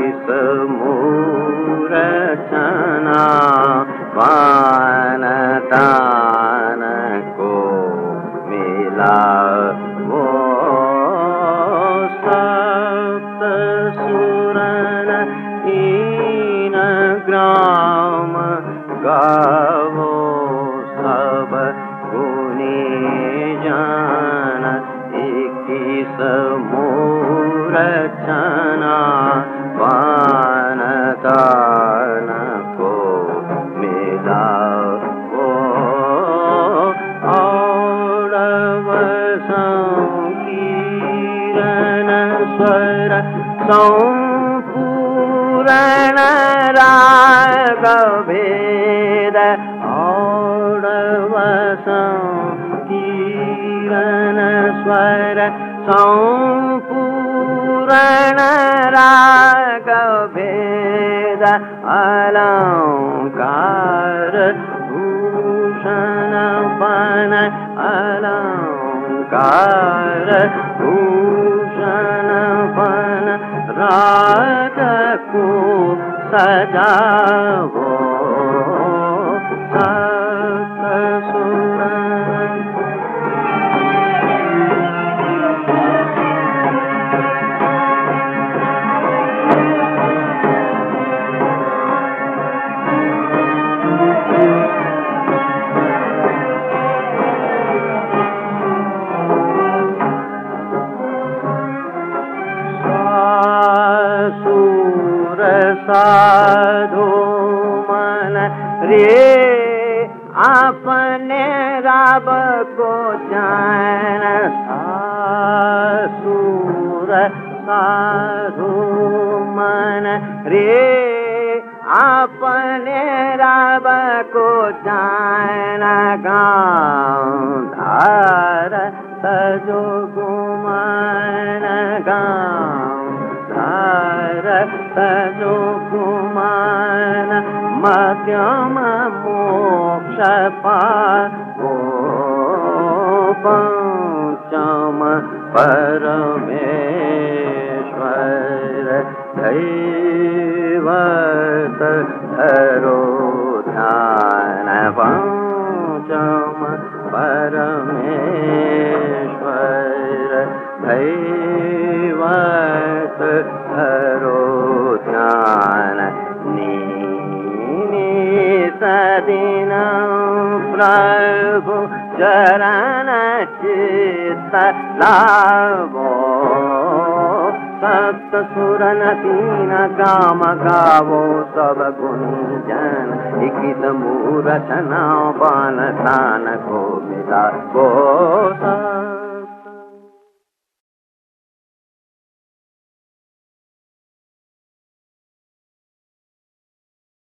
समूरचना पान तान को मिला वो सप्त सुरन इन ग्राम गावो सब गुणी जान इक्कीस मूरचना पान तान को मिला वो औरव संकीर्तन स्वर संपूर्ण राग भेद औरव संकीर्तन स्वर संपूर्ण राग भेद अलंकार भूषण बन अलंकार भूषण बन राग को सजावो सप्त सुरन। साधु मन रे अपने रब को जान सासुर साधु मन रे अपने रब को जान गांधार तजो गुमान गांधार तजो गुमान मध्यम मोक्ष पावो पंचम परमेश्वर दैवत धरो ध्यान पंचम परमेश्वर दैवत धरो ध्यान सदिन प्रभु चरण चित्त लावो सप्त सुरन तीन गाम गावो सब गुणी जन इक्कीस मूरचना पान तान को मिला वो